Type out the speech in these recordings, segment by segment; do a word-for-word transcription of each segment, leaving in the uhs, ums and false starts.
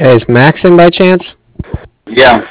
Hey, is Max in by chance? Yeah.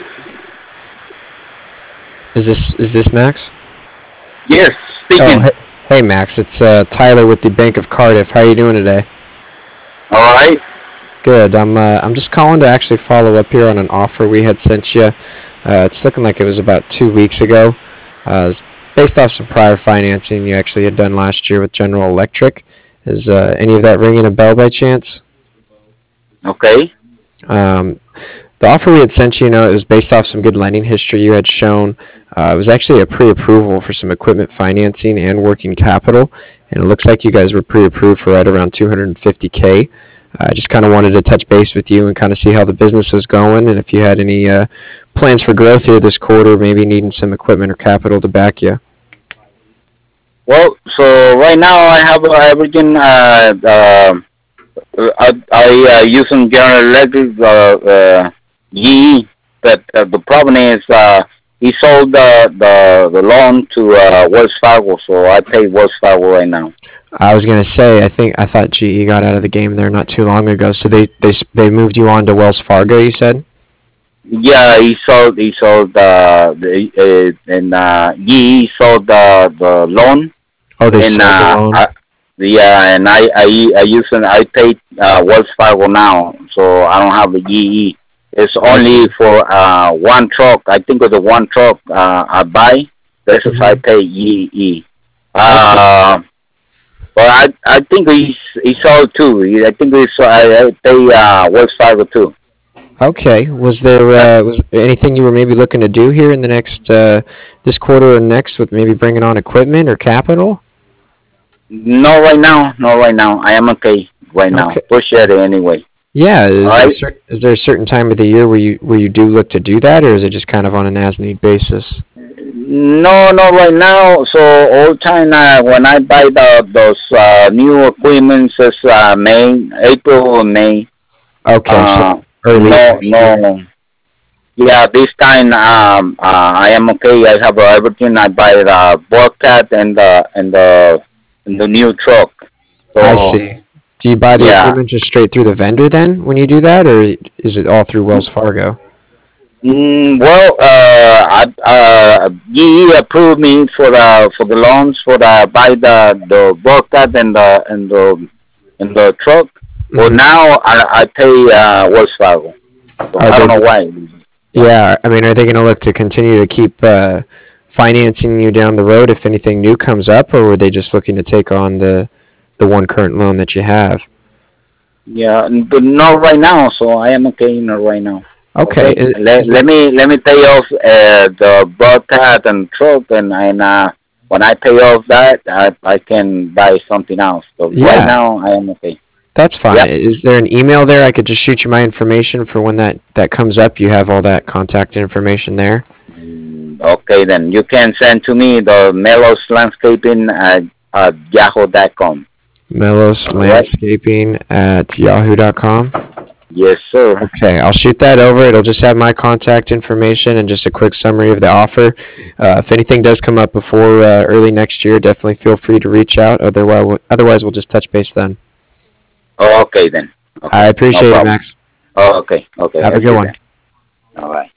Is this is this Max? Yes. Oh, Speaking. hey, hey Max, it's uh, Tyler with the Bank of Cardiff. How you doing today? All right. Good. I'm uh, I'm just calling to actually follow up here on an offer we had sent you. Uh, it's looking like it was about two weeks ago. Uh, it's based off some prior financing you actually had done last year with General Electric. Is uh, any of that ringing a bell by chance? Okay. Um, the offer we had sent you, you know, it was based off some good lending history you had shown. Uh, it was actually a pre-approval for some equipment financing and working capital, and it looks like you guys were pre-approved for right around two hundred fifty k. I uh, just kind of wanted to touch base with you and kind of see how the business was going, and if you had any uh, plans for growth here this quarter, maybe needing some equipment or capital to back you. Well, so right now I have uh, everything. Uh, uh, I, I uh, use some General Electric uh, uh, G E, but uh, the problem is uh, he sold the the, the loan to uh, Wells Fargo, so I pay Wells Fargo right now. I was gonna say, I think I thought G E got out of the game there not too long ago, so they they they moved you on to Wells Fargo. You said? Yeah, he sold he sold uh, the uh, and uh, G E sold the the loan. Oh, they And sold the uh, loan. I, yeah, and I I I use an I pay uh, Wells Fargo now, so I don't have the G E. It's I only see. for uh, one truck. I think of the one truck uh, I buy. This is I hmm pay G E. Okay. Uh, but I I think he's he sold too. He- I think he's I, I pay uh, Wells Fargo too. Okay. Was there Uh, uh, was there anything you were maybe looking to do here in the next uh, this quarter or next with maybe bringing on equipment or capital? no, right now, no, right now. I am okay right now. Okay. Push it anyway. Yeah. All Is there a right. cer- is there a certain time of the year where you where you do look to do that, or is it just kind of on an as need basis? No, no, right now. So all time uh, when I buy the those uh, new equipment, is uh, May, April or May. Okay. So Uh, early no, next year. no. Yeah, this time um, uh, I am okay. I have uh, everything. I buy the Bobcat and the and the and the new truck. I So see. Do you buy the yeah. equipment just straight through the vendor then when you do that, or is it all through Wells Fargo? Mm, well, uh, I, uh, G E approved me for the for the loans for the buy the the Bobcat and the and the and the truck. Well, hmm now I I pay uh, Wells Fargo. So Are I don't they? know why. Yeah. Yeah, I mean, are they going to look to continue to keep uh, financing you down the road if anything new comes up, or were they just looking to take on the the one current loan that you have? Yeah, n- but not right now. So I am okay, not right now. Okay, Okay, is, let, is there? let me let me pay off uh, the Bobcat and truck, and and uh, when I pay off that, I I can buy something else. But right Yeah, now, I am okay. that's fine. Yep. Is there an email there I could just shoot you my information for when that that comes up? You have all that contact information there. Mm, okay, then you can send to me the Melos Landscaping at, at yahoo dot com. Melos All right. Landscaping at yahoo dot com. Yes, sir. Okay, I'll shoot that over. It'll just have my contact information and just a quick summary of the offer. Uh, if anything does come up before uh, early next year, definitely feel free to reach out. Otherwise, otherwise we'll just touch base then. Okay, then. I Okay, no appreciate it, problem. Max. Okay, okay. Have a That's good it one. then. All right.